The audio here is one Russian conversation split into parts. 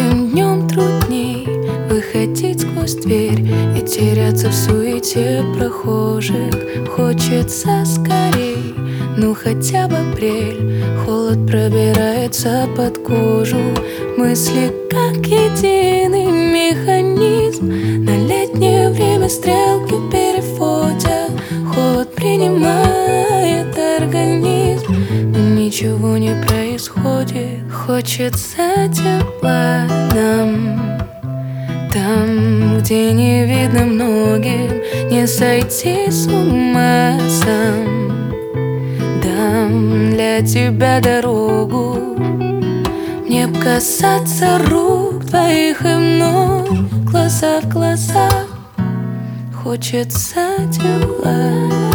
каждым днем трудней выходить сквозь дверь и теряться в суете прохожих. Хочется скорей, ну хотя бы апрель. Холод пробирается под кожу. Мысли как единый механизм. На летнее время стрелки переводят. Холод принимает организм, но ничего не происходит. Хочется тепла нам, там, где не видно многим, не сойти с ума сам. Дам для тебя дорогу, мне б касаться рук твоих и мной, глаза в глаза. Хочется тепла.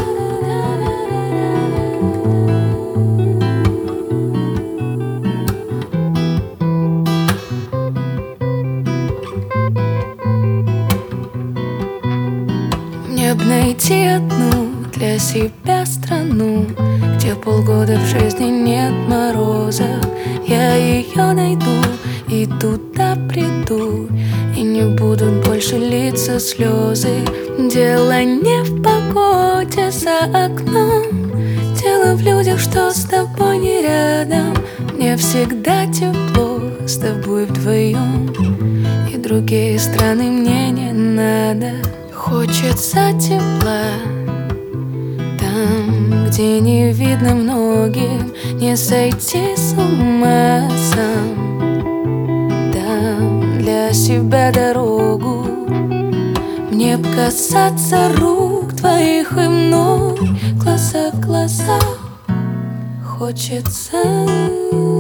Мне б найти одну для себя страну, где полгода в жизни нет мороза. Я ее найду и туда приду, и не будут больше литься слезы. Дело не в погоде за окном, дело в людях, что с тобой не рядом. Мне всегда тепло с тобой вдвоем, и другие страны мне не надо. Хочется тепла там, где не видно многим, не сойти с ума сам. Дам для себя дорогу, мне б касаться рук твоих и мной, глаза в глаза. Хочется